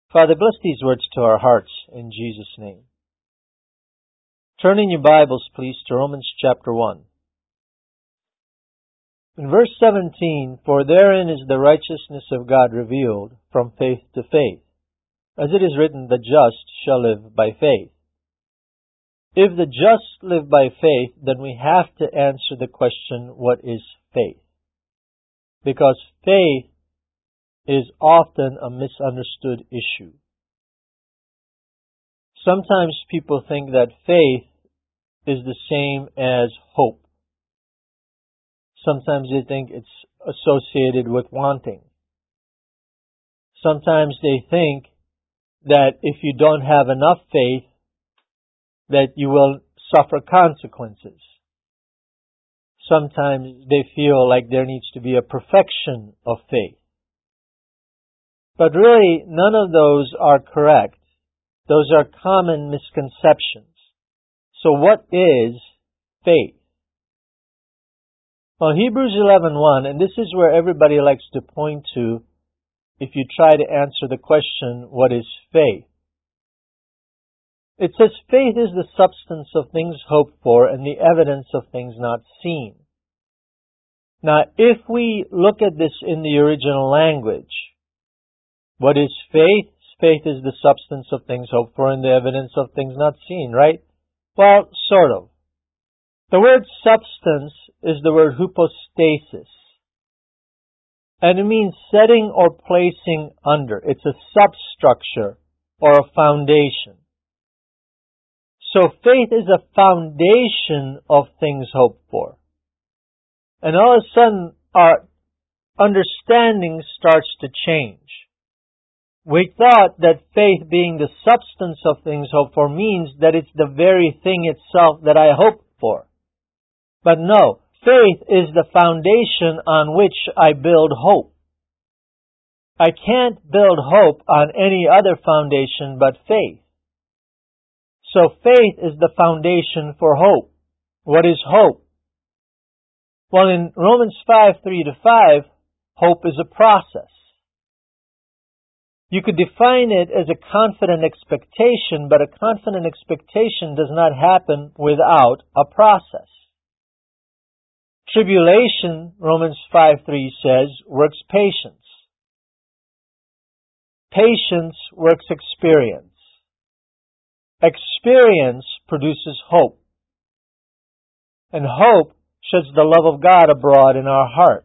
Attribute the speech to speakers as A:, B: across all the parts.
A: Father, bless these words to our hearts in Jesus' name. Turn in your Bibles, please, to Romans chapter 1. In verse 17, "For therein is the righteousness of God revealed from faith to faith. As it is written, the just shall live by faith." If the just live by faith, then we have to answer the question, what is faith? Because faith is often a misunderstood issue. Sometimes people think that faith is the same as hope. Sometimes they think it's associated with wanting. Sometimes they think that if you don't have enough faith, that you will suffer consequences. Sometimes they feel like there needs to be a perfection of faith. But really, none of those are correct. Those are common misconceptions. So what is faith? Well, Hebrews 11:1, and this is where everybody likes to point to if you try to answer the question, what is faith? It says, "Faith is the substance of things hoped for and the evidence of things not seen." Now, if we look at this in the original language, what is faith? Faith is the substance of things hoped for and the evidence of things not seen, right? Well, sort of. The word substance is the word hypostasis. And it means setting or placing under. It's a substructure or a foundation. So faith is a foundation of things hoped for. And all of a sudden, our understanding starts to change. We thought that faith being the substance of things hoped for means that it's the very thing itself that I hope for. But no, faith is the foundation on which I build hope. I can't build hope on any other foundation but faith. So faith is the foundation for hope. What is hope? Well, in Romans 5:3-5, hope is a process. You could define it as a confident expectation, but a confident expectation does not happen without a process. Tribulation, Romans 5:3 says, works patience. Patience works experience. Experience produces hope. And hope sheds the love of God abroad in our heart.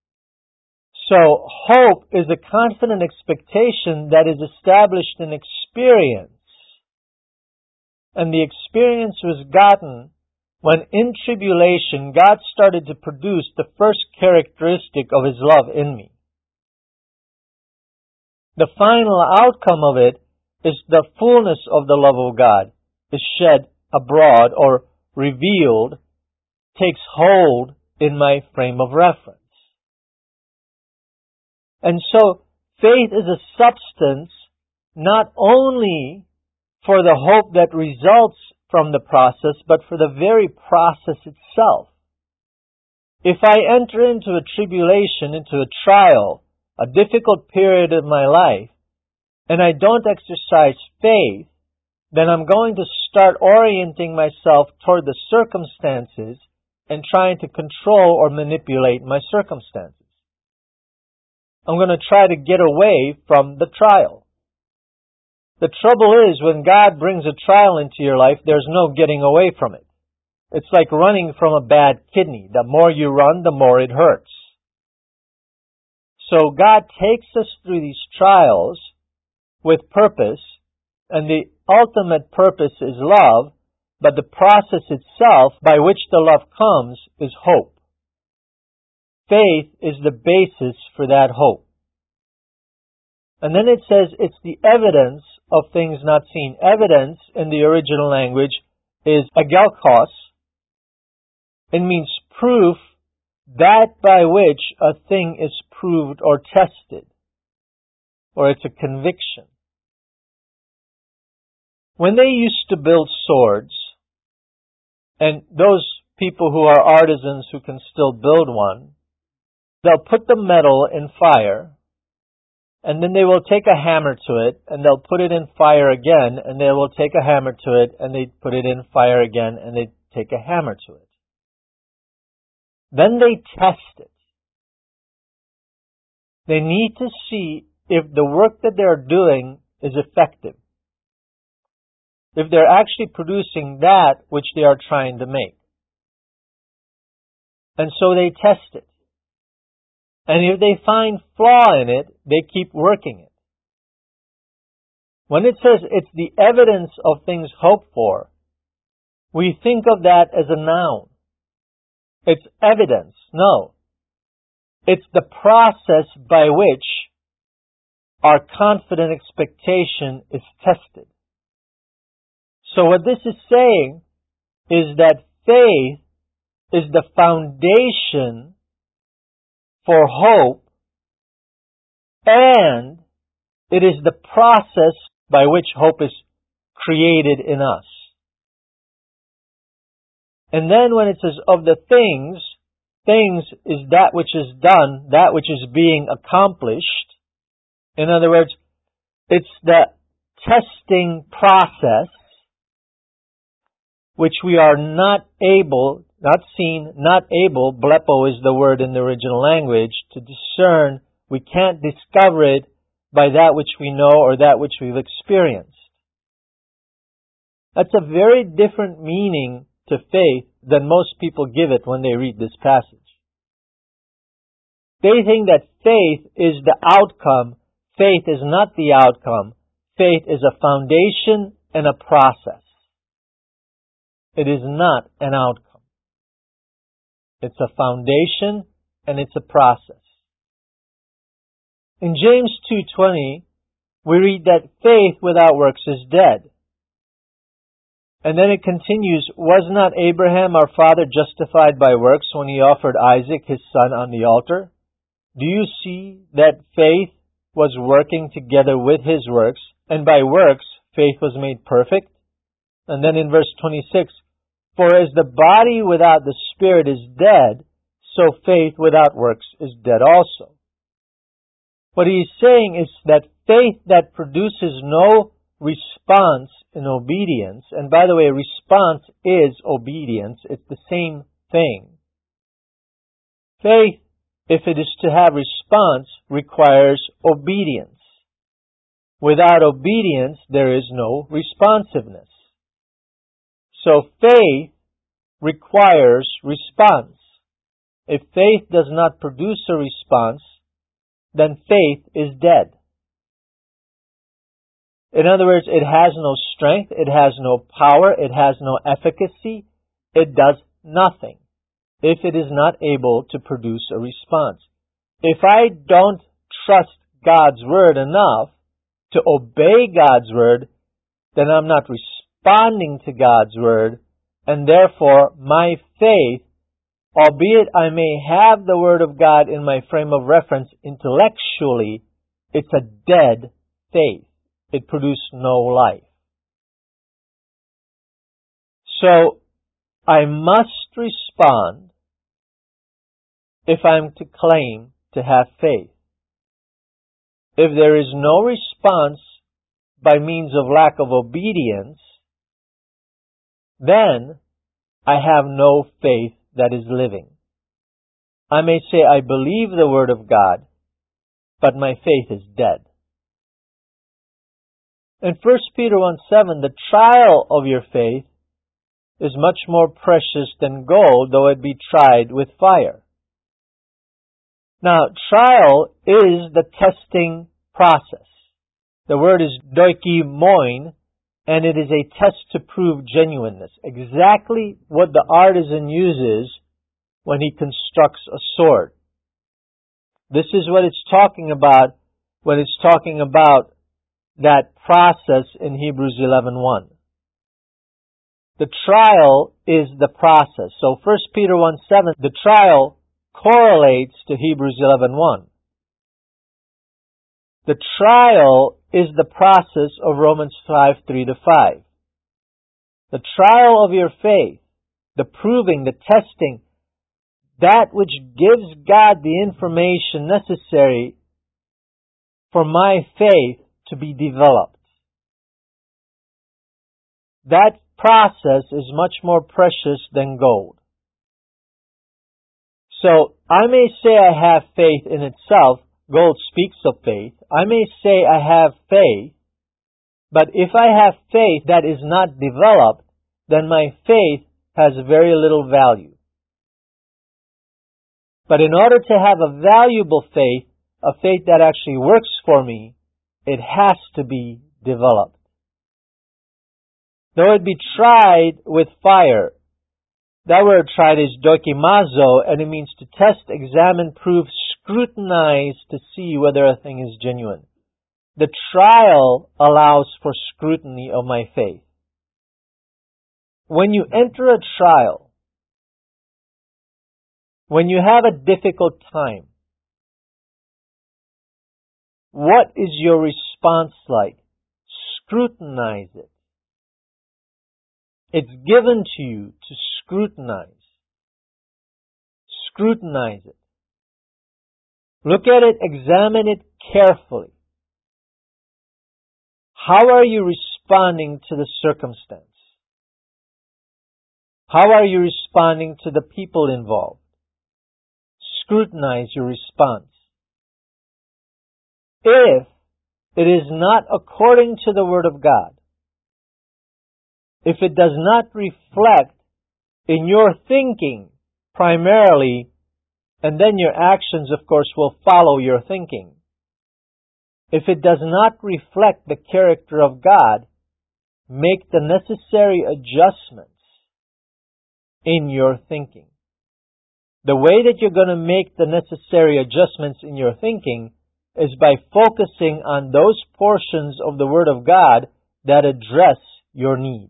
A: So hope is a confident expectation that is established in experience. And the experience was gotten when in tribulation God started to produce the first characteristic of His love in me. The final outcome of it is the fullness of the love of God is shed abroad or revealed, takes hold in my frame of reference. And so faith is a substance not only for the hope that results from the process, but for the very process itself. If I enter into a tribulation, into a trial, a difficult period of my life, and I don't exercise faith, then I'm going to start orienting myself toward the circumstances and trying to control or manipulate my circumstances. I'm going to try to get away from the trial. The trouble is, when God brings a trial into your life, there's no getting away from it. It's like running from a bad kidney. The more you run, the more it hurts. So God takes us through these trials with purpose, and the ultimate purpose is love, but the process itself by which the love comes is hope. Faith is the basis for that hope. And then it says it's the evidence of things not seen. Evidence in the original language is agelkos. It means proof, that by which a thing is proved or tested, or it's a conviction. When they used to build swords, and those people who are artisans who can still build one, they'll put the metal in fire, and then they will take a hammer to it, and they'll put it in fire again, and they will take a hammer to it, and they put it in fire again, and they take a hammer to it. Then they test it. They need to see if the work that they're doing is effective. If they're actually producing that which they are trying to make. And so they test it. And if they find flaw in it, they keep working it. When it says it's the evidence of things hoped for, we think of that as a noun. It's evidence. No. It's the process by which our confident expectation is tested. So what this is saying is that faith is the foundation for hope, and it is the process by which hope is created in us. And then when it says of the things is that which is done, that which is being accomplished. In other words, it's the testing process which we are not able, blepo is the word in the original language, to discern. We can't discover it by that which we know or that which we've experienced. That's a very different meaning to faith than most people give it when they read this passage. They think that faith is the outcome. Faith is not the outcome. Faith is a foundation and a process. It is not an outcome. It's a foundation and it's a process. In James 2:20, we read that faith without works is dead. And then it continues, was not Abraham our father justified by works when he offered Isaac his son on the altar? Do you see that faith was working together with his works, and by works faith was made perfect? And then in verse 26, for as the body without the spirit is dead, so faith without works is dead also. What he is saying is that faith that produces no response in obedience, and by the way, response is obedience, it's the same thing. Faith, if it is to have response, requires obedience. Without obedience, there is no responsiveness. So faith requires response. If faith does not produce a response, then faith is dead. In other words, it has no strength, it has no power, it has no efficacy, it does nothing if it is not able to produce a response. If I don't trust God's word enough to obey God's word, then I'm not responding to God's word, and therefore my faith, albeit I may have the word of God in my frame of reference intellectually, it's a dead faith. It produced no life. So, I must respond if I'm to claim to have faith. If there is no response by means of lack of obedience, then I have no faith that is living. I may say I believe the Word of God, but my faith is dead. In 1 Peter 1:7, the trial of your faith is much more precious than gold, though it be tried with fire. Now, trial is the testing process. The word is doikimoin, and it is a test to prove genuineness. Exactly what the artisan uses when he constructs a sword. This is what it's talking about when it's talking about that process in Hebrews 11:1. The trial is the process. So 1 Peter 1:7, the trial correlates to Hebrews 11:1. The trial is the process of Romans 5:3-5. The trial of your faith, the proving, the testing, that which gives God the information necessary for my faith to be developed. That process is much more precious than gold. So I may say I have faith in itself. Gold speaks of faith. I may say I have faith, but if I have faith that is not developed, then my faith has very little value. But in order to have a valuable faith, a faith that actually works for me, it has to be developed. Though it be tried with fire, that word tried is dokimazo, and it means to test, examine, prove, scrutinize to see whether a thing is genuine. The trial allows for scrutiny of my faith. When you enter a trial, when you have a difficult time, what is your response like? Scrutinize it. It's given to you to scrutinize. Scrutinize it. Look at it, examine it carefully. How are you responding to the circumstance? How are you responding to the people involved? Scrutinize your response. If it is not according to the Word of God, if it does not reflect in your thinking primarily, and then your actions, of course, will follow your thinking. If it does not reflect the character of God, make the necessary adjustments in your thinking. The way that you're going to make the necessary adjustments in your thinking is by focusing on those portions of the Word of God that address your need.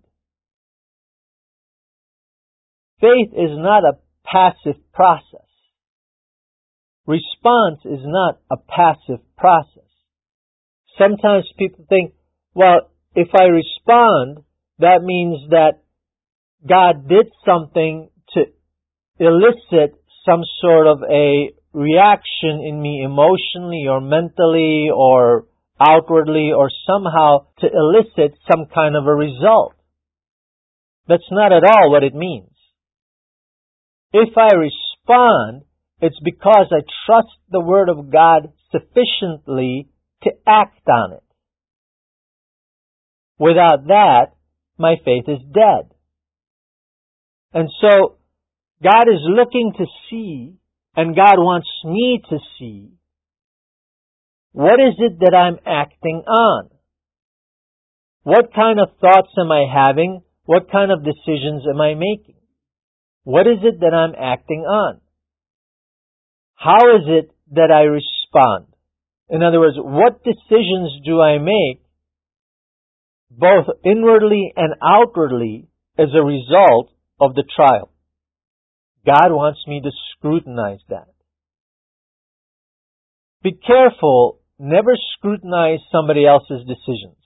A: Faith is not a passive process. Response is not a passive process. Sometimes people think, well, if I respond, that means that God did something to elicit some sort of a reaction in me emotionally or mentally or outwardly or somehow to elicit some kind of a result. That's not at all what it means. If I respond, it's because I trust the Word of God sufficiently to act on it. Without that, my faith is dead. And so, God is looking to see, and God wants me to see, what is it that I'm acting on? What kind of thoughts am I having? What kind of decisions am I making? What is it that I'm acting on? How is it that I respond? In other words, what decisions do I make, both inwardly and outwardly, as a result of the trial? God wants me to scrutinize that. Be careful, never scrutinize somebody else's decisions.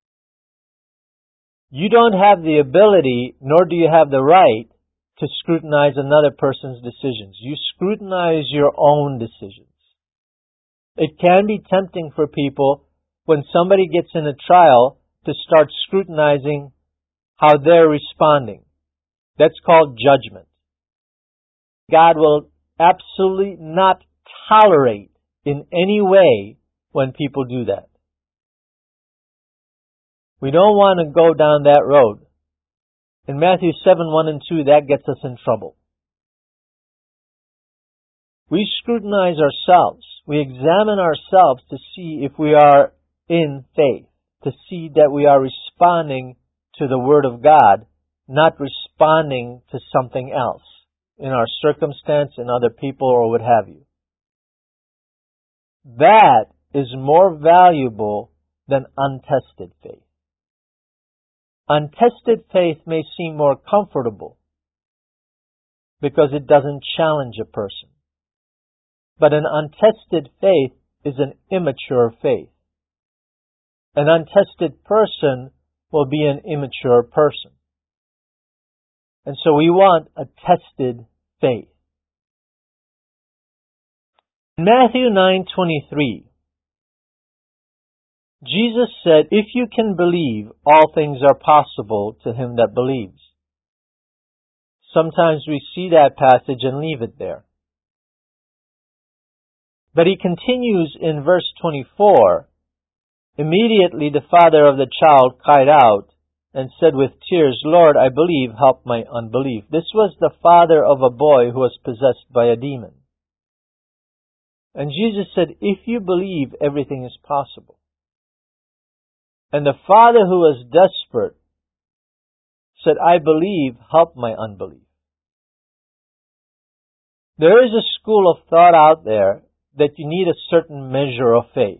A: You don't have the ability, nor do you have the right, to scrutinize another person's decisions. You scrutinize your own decisions. It can be tempting for people when somebody gets in a trial to start scrutinizing how they're responding. That's called judgment. God will absolutely not tolerate in any way when people do that. We don't want to go down that road. In Matthew 7:1 and 2, that gets us in trouble. We scrutinize ourselves. We examine ourselves to see if we are in faith, to see that we are responding to the Word of God, not responding to something else in our circumstance, in other people, or what have you. That is more valuable than untested faith. Untested faith may seem more comfortable because it doesn't challenge a person. But an untested faith is an immature faith. An untested person will be an immature person. And so we want a tested faith. In Matthew 9:23, Jesus said, if you can believe, all things are possible to him that believes. Sometimes we see that passage and leave it there. But he continues in verse 24, immediately the father of the child cried out and said with tears, Lord, I believe, help my unbelief. This was the father of a boy who was possessed by a demon. And Jesus said, if you believe, everything is possible. And the father who was desperate said, I believe, help my unbelief. There is a school of thought out there that you need a certain measure of faith,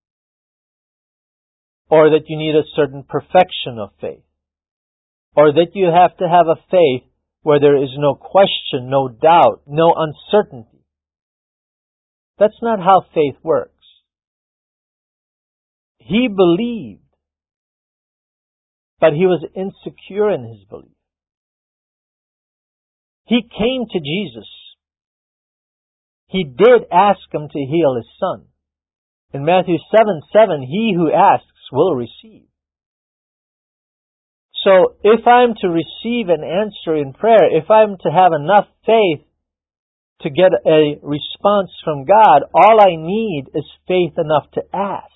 A: or that you need a certain perfection of faith, or that you have to have a faith where there is no question, no doubt, no uncertainty. That's not how faith works. He believed, but he was insecure in his belief. He came to Jesus. He did ask him to heal his son. In Matthew 7:7, he who asks will receive. So if I'm to receive an answer in prayer, if I'm to have enough faith to get a response from God, all I need is faith enough to ask.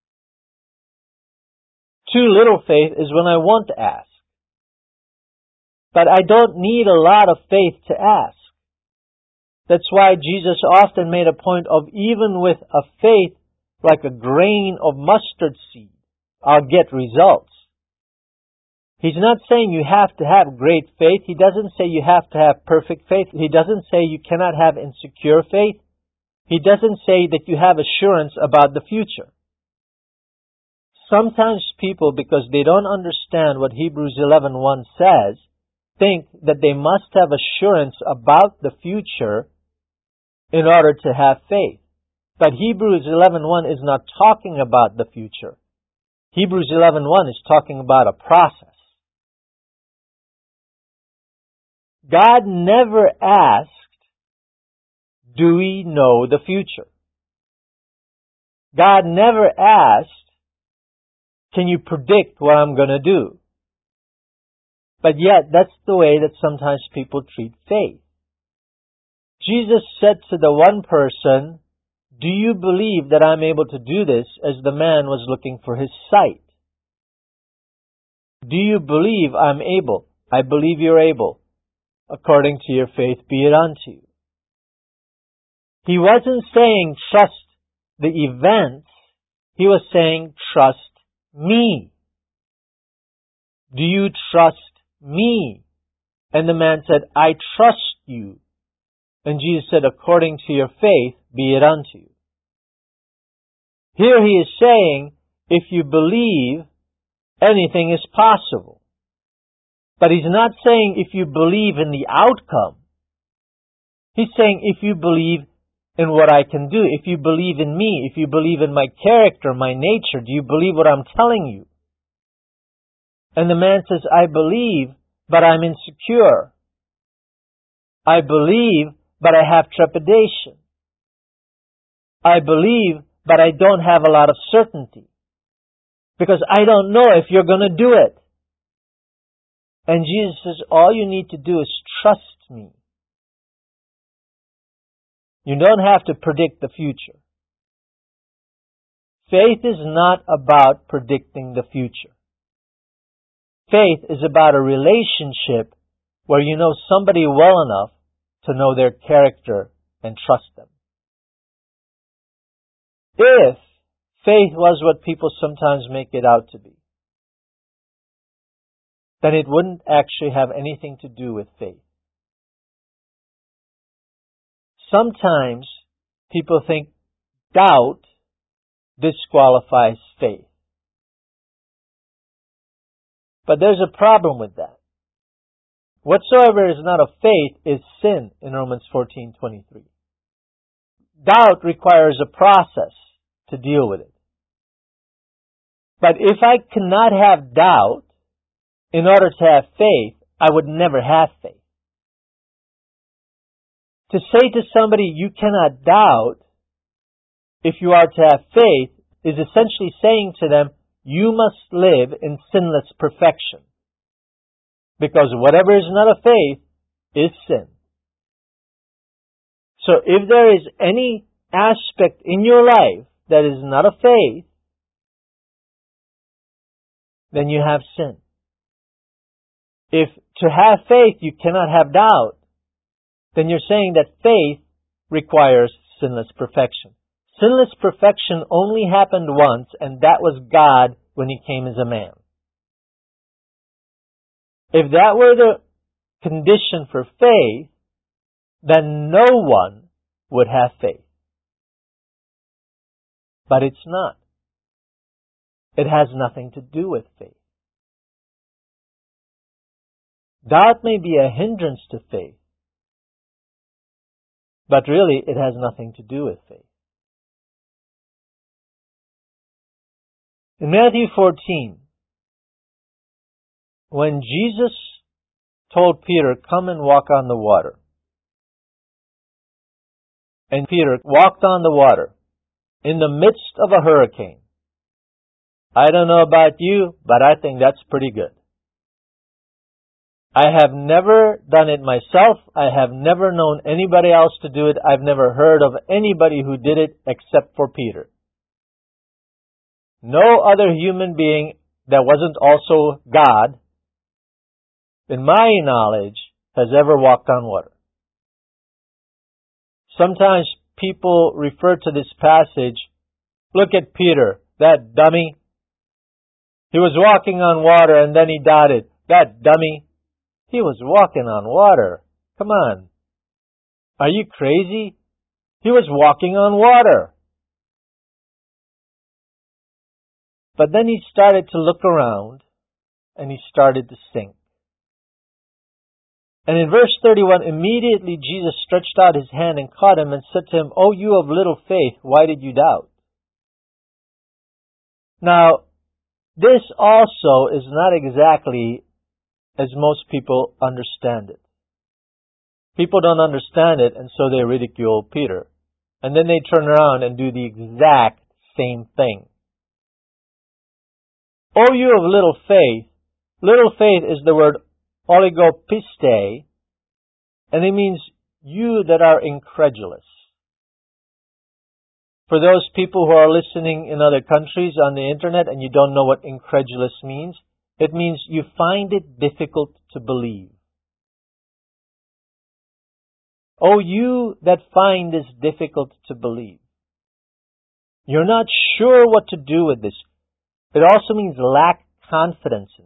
A: Too little faith is when I want to ask. But I don't need a lot of faith to ask. That's why Jesus often made a point of, even with a faith like a grain of mustard seed, I'll get results. He's not saying you have to have great faith. He doesn't say you have to have perfect faith. He doesn't say you cannot have insecure faith. He doesn't say that you have assurance about the future. Sometimes people, because they don't understand what Hebrews 11:1 says, think that they must have assurance about the future in order to have faith. But Hebrews 11:1 is not talking about the future. Hebrews 11:1 is talking about a process. God never asked, do we know the future? God never asked, can you predict what I'm going to do? But yet, that's the way that sometimes people treat faith. Jesus said to the one person, do you believe that I'm able to do this, as the man was looking for his sight? Do you believe I'm able? I believe you're able. According to your faith be it unto you. He wasn't saying trust the events. He was saying trust me. Do you trust me? And the man said, I trust you. And Jesus said, according to your faith be it unto you. Here he is saying, if you believe, anything is possible. But he's not saying if you believe in the outcome. He's saying if you believe in what I can do, if you believe in me, if you believe in my character, my nature, do you believe what I'm telling you? And the man says, I believe, but I'm insecure. I believe, but I have trepidation. I believe, but I don't have a lot of certainty. Because I don't know if you're going to do it. And Jesus says, all you need to do is trust me. You don't have to predict the future. Faith is not about predicting the future. Faith is about a relationship where you know somebody well enough to know their character and trust them. If faith was what people sometimes make it out to be, then it wouldn't actually have anything to do with faith. Sometimes people think doubt disqualifies faith. But there's a problem with that. Whatsoever is not of faith is sin in Romans 14:23. Doubt requires a process to deal with it. But if I cannot have doubt in order to have faith, I would never have faith. To say to somebody you cannot doubt if you are to have faith is essentially saying to them, you must live in sinless perfection. Because whatever is not of faith is sin. So if there is any aspect in your life that is not of faith, then you have sin. If to have faith you cannot have doubt, then you're saying that faith requires sinless perfection. Sinless perfection only happened once, and that was God when He came as a man. If that were the condition for faith, then no one would have faith. But it's not. It has nothing to do with faith. Doubt may be a hindrance to faith, but really it has nothing to do with faith. In Matthew 14, when Jesus told Peter, come and walk on the water, and Peter walked on the water in the midst of a hurricane. I don't know about you, but I think that's pretty good. I have never done it myself. I have never known anybody else to do it. I've never heard of anybody who did it except for Peter. No other human being that wasn't also God, in my knowledge, has ever walked on water. Sometimes people refer to this passage, look at Peter, that dummy. He was walking on water and then he doubted. That dummy. He was walking on water. Come on. Are you crazy? He was walking on water. But then he started to look around and he started to sink. And in verse 31, immediately Jesus stretched out His hand and caught him and said to him, O you of little faith, why did you doubt? Now, this also is not exactly as most people understand it. People don't understand it, and so they ridicule Peter. And then they turn around and do the exact same thing. O you of little faith is the word oligopiste, and it means you that are incredulous. For those people who are listening in other countries on the internet and you don't know what incredulous means, it means you find it difficult to believe. Oh, you that find this difficult to believe. You're not sure what to do with this. It also means lack confidence in it.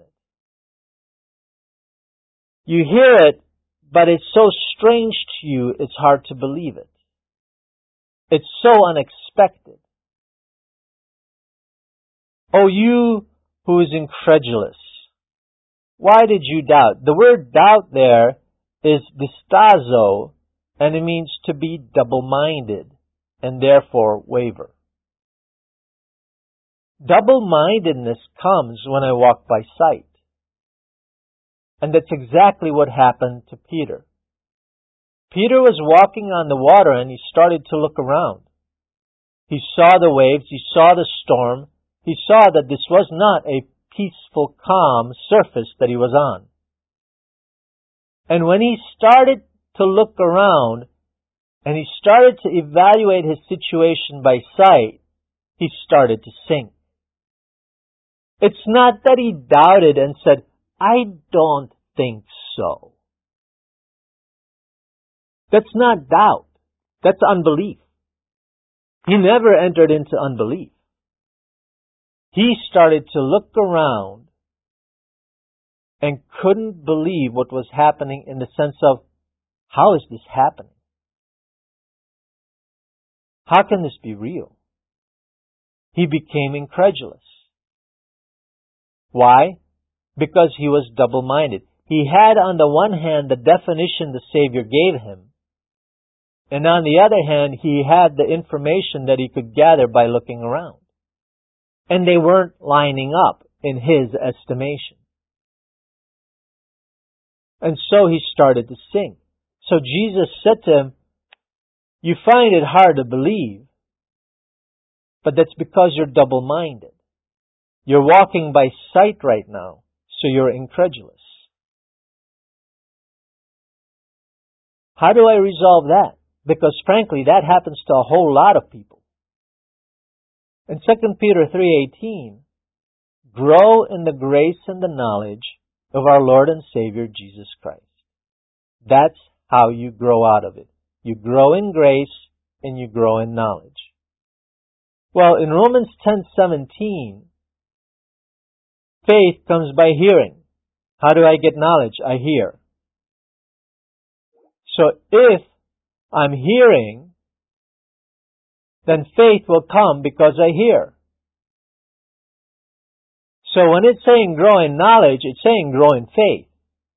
A: You hear it, but it's so strange to you, it's hard to believe it. It's so unexpected. Oh, you who is incredulous, why did you doubt? The word doubt there is distazo, and it means to be double-minded, and therefore waver. Double-mindedness comes when I walk by sight. And that's exactly what happened to Peter. Peter was walking on the water and he started to look around. He saw the waves, he saw the storm, he saw that this was not a peaceful, calm surface that he was on. And when he started to look around and he started to evaluate his situation by sight, he started to sink. It's not that he doubted and said, I don't think so. That's not doubt. That's unbelief. He never entered into unbelief. He started to look around and couldn't believe what was happening in the sense of, how is this happening? How can this be real? He became incredulous. Why? Because he was double-minded. He had on the one hand the definition the Savior gave him, and on the other hand he had the information that he could gather by looking around. And they weren't lining up in his estimation. And so he started to sink. So Jesus said to him, you find it hard to believe. But that's because you're double-minded. You're walking by sight right now, so you're incredulous. How do I resolve that? Because frankly, that happens to a whole lot of people. In 2 Peter 3:18, grow in the grace and the knowledge of our Lord and Savior Jesus Christ. That's how you grow out of it. You grow in grace and you grow in knowledge. Well, in Romans 10:17, faith comes by hearing. How do I get knowledge? I hear. So if I'm hearing, then faith will come because I hear. So when it's saying grow in knowledge, it's saying grow in faith.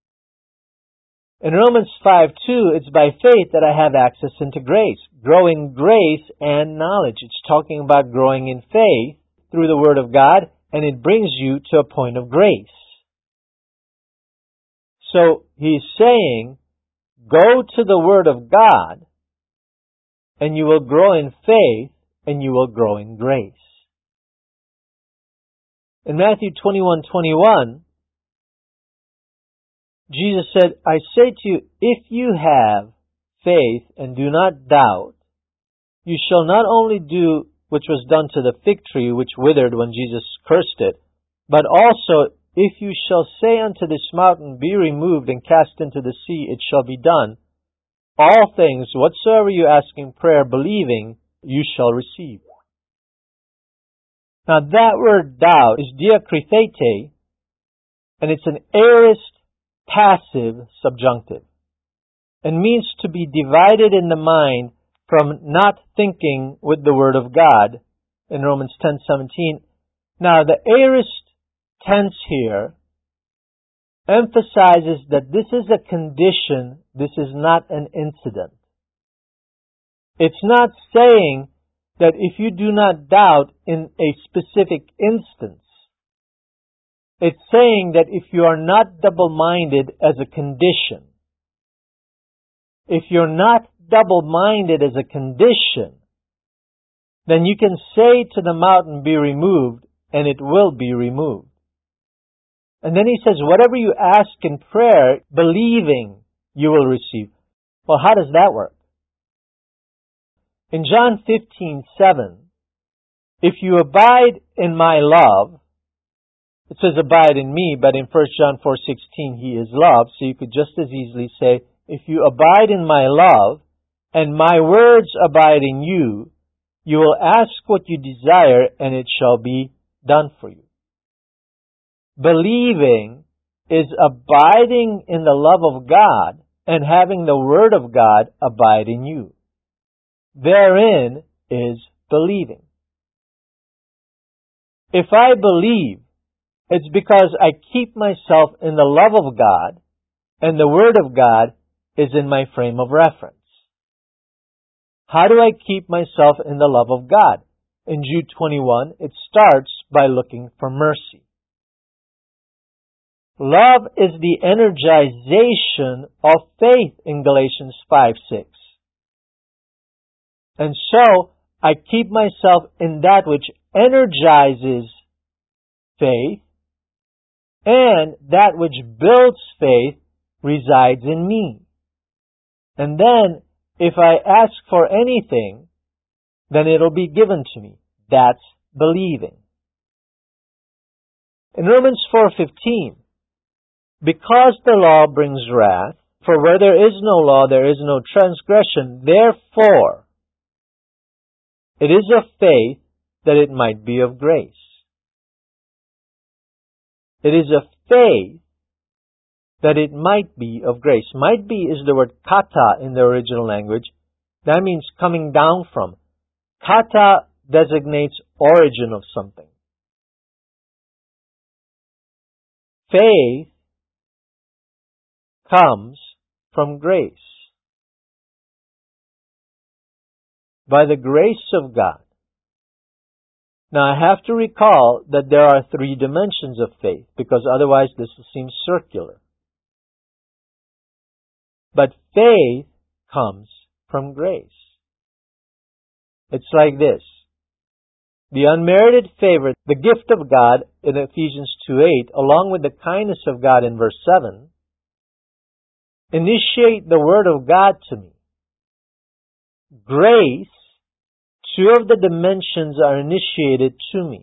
A: In Romans 5:2, it's by faith that I have access into grace. Grow in grace and knowledge. It's talking about growing in faith through the Word of God, and it brings you to a point of grace. So he's saying, go to the Word of God, and you will grow in faith, and you will grow in grace. In Matthew 21:21, Jesus said, I say to you, if you have faith and do not doubt, you shall not only do which was done to the fig tree which withered when Jesus cursed it, but also if you shall say unto this mountain, be removed and cast into the sea, it shall be done. All things, whatsoever you ask in prayer, believing, you shall receive. Now that word doubt is diakrithete, and it's an aorist passive subjunctive, and means to be divided in the mind from not thinking with the Word of God in Romans 10:17. Now the aorist tense here emphasizes that this is a condition, this is not an incident. It's not saying that if you do not doubt in a specific instance, it's saying that if you are not double-minded as a condition, if you're not double-minded as a condition, then you can say to the mountain, be removed, and it will be removed. And then he says, whatever you ask in prayer, believing, you will receive. Well, how does that work? In John 15:7, if you abide in my love, it says abide in me, but in 1 John 4:16, he is love. So you could just as easily say, if you abide in my love, and my words abide in you, you will ask what you desire, and it shall be done for you. Believing is abiding in the love of God and having the Word of God abide in you. Therein is believing. If I believe, it's because I keep myself in the love of God, and the Word of God is in my frame of reference. How do I keep myself in the love of God? In Jude 21, it starts by looking for mercy. Love is the energization of faith in Galatians 5:6. And so, I keep myself in that which energizes faith, and that which builds faith resides in me. And then, if I ask for anything, then it'll be given to me. That's believing. In Romans 4:15, because the law brings wrath, for where there is no law, there is no transgression. Therefore, it is of faith that it might be of grace. It is of faith that it might be of grace. Might be is the word kata in the original language. That means coming down from. Kata designates origin of something. Faith comes from grace. By the grace of God. Now I have to recall that there are 3 dimensions of faith, because otherwise this seems circular. But faith comes from grace. It's like this. The unmerited favor, the gift of God in Ephesians 2:8, along with the kindness of God in verse 7, initiate the Word of God to me. Grace, two of the dimensions are initiated to me.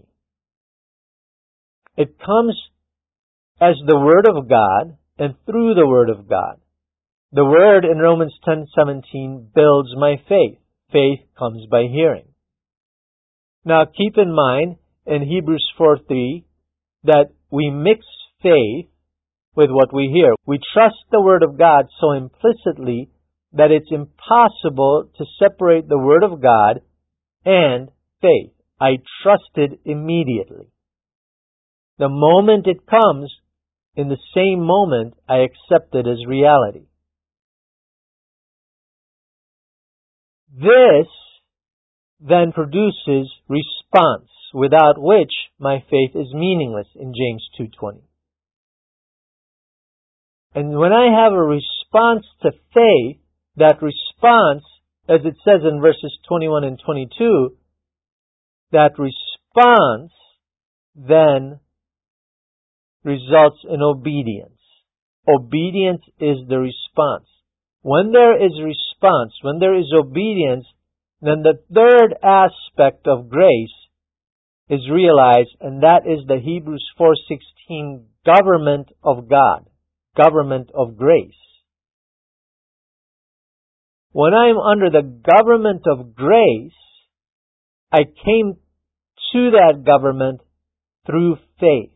A: It comes as the Word of God and through the Word of God. The Word in Romans 10:17 builds my faith. Faith comes by hearing. Now keep in mind in Hebrews 4:3 that we mix faith with what we hear. We trust the Word of God so implicitly that it's impossible to separate the Word of God and faith. I trusted immediately. The moment it comes, in the same moment, I accept it as reality. This then produces response, without which my faith is meaningless, in James 2:20. And when I have a response to faith, that response, as it says in verses 21 and 22, that response then results in obedience. Obedience is the response. When there is response, when there is obedience, then the third aspect of grace is realized, and that is the Hebrews 4:16 government of God, government of grace. When I am under the government of grace, I came to that government through faith.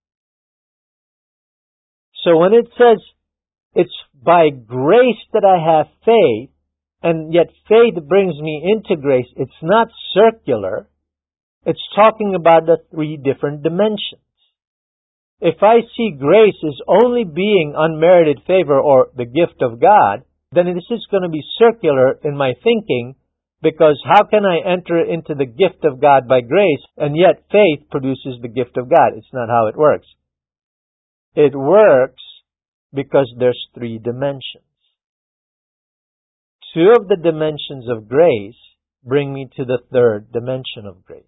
A: So when it says it's by grace that I have faith, and yet faith brings me into grace, it's not circular. It's talking about the three different dimensions. If I see grace as only being unmerited favor or the gift of God, then this is going to be circular in my thinking, because how can I enter into the gift of God by grace, and yet faith produces the gift of God? It's not how it works. It works because there's three dimensions. Two of the dimensions of grace bring me to the third dimension of grace.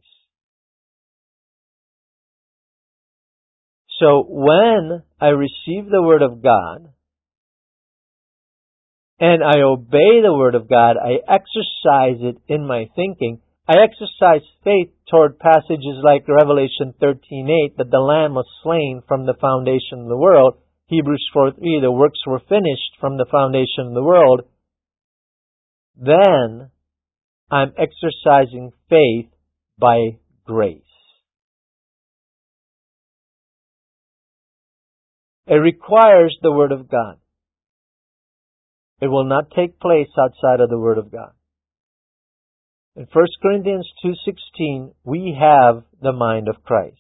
A: So when I receive the Word of God and I obey the Word of God, I exercise it in my thinking. I exercise faith toward passages like Revelation 13:8, that the Lamb was slain from the foundation of the world. Hebrews 4:3, the works were finished from the foundation of the world. Then I'm exercising faith by grace. It requires the Word of God. It will not take place outside of the Word of God. In 1 Corinthians 2:16, we have the mind of Christ.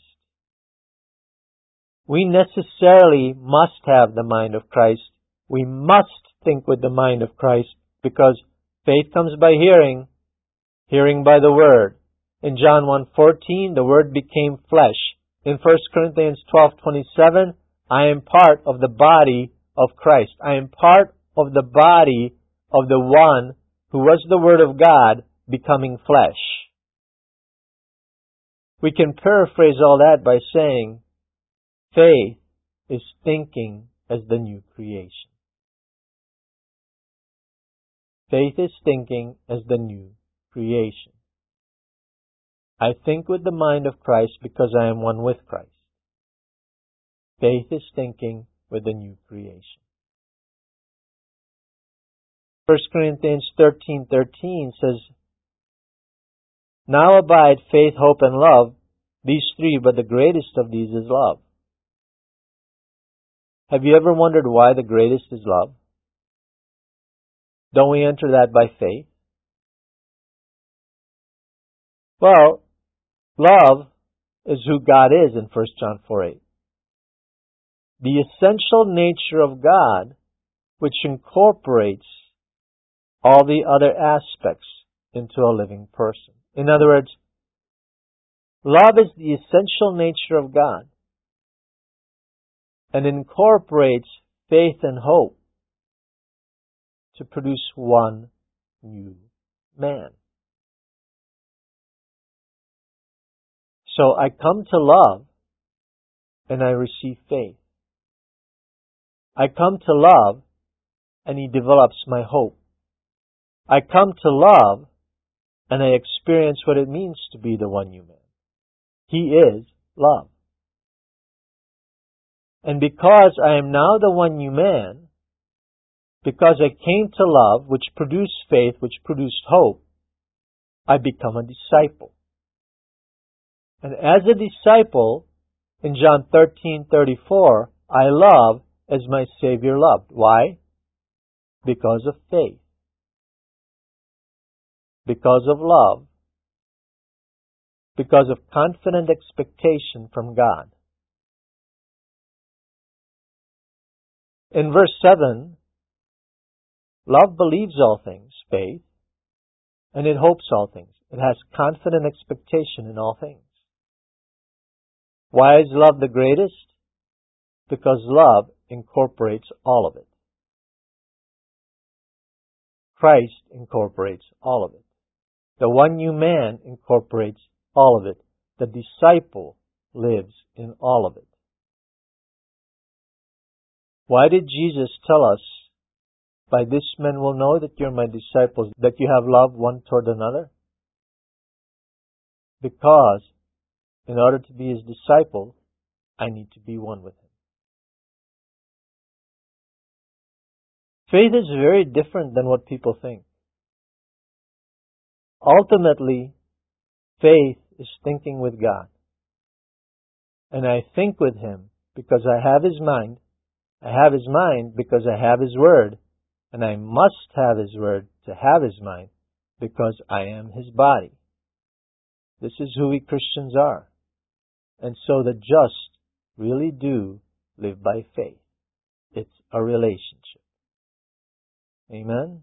A: We necessarily must have the mind of Christ. We must think with the mind of Christ, because faith comes by hearing, hearing by the Word. In John 1:14, the Word became flesh. In 1 Corinthians 12:27, I am part of the body of Christ. I am part of the body of the one who was the Word of God becoming flesh. We can paraphrase all that by saying, faith is thinking as the new creation. Faith is thinking as the new creation. I think with the mind of Christ because I am one with Christ. Faith is thinking with the new creation. 1 Corinthians 13:13 says, now abide faith, hope, and love, these three, but the greatest of these is love. Have you ever wondered why the greatest is love? Don't we enter that by faith? Well, love is who God is in 1 John 4:8. The essential nature of God, which incorporates all the other aspects into a living person. In other words, love is the essential nature of God and incorporates faith and hope to produce one new man. So I come to love and I receive faith. I come to love and He develops my hope. I come to love and I experience what it means to be the one new man. He is love. And because I am now the one new man, because I came to love, which produced faith, which produced hope, I become a disciple. And as a disciple, in John 13:34, I love as my Savior loved. Why? Because of faith. Because of love. Because of confident expectation from God. In verse 7, love believes all things, faith, and it hopes all things. It has confident expectation in all things. Why is love the greatest? Because love incorporates all of it. Christ incorporates all of it. The one new man incorporates all of it. The disciple lives in all of it. Why did Jesus tell us, by this men will know that you're my disciples, that you have love one toward another? Because in order to be His disciple, I need to be one with Him. Faith is very different than what people think. Ultimately, faith is thinking with God. And I think with Him because I have His mind. I have His mind because I have His Word. And I must have His Word to have His mind because I am His body. This is who we Christians are. And so the just really do live by faith. It's a relationship. Amen?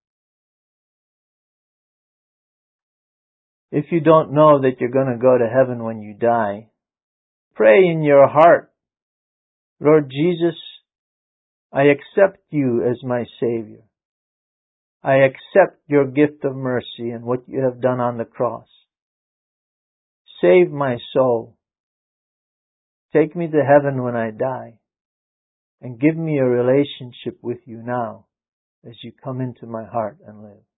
A: If you don't know that you're going to go to heaven when you die, pray in your heart, Lord Jesus, I accept you as my Savior. I accept your gift of mercy and what you have done on the cross. Save my soul. Take me to heaven when I die. And give me a relationship with you now as you come into my heart and live.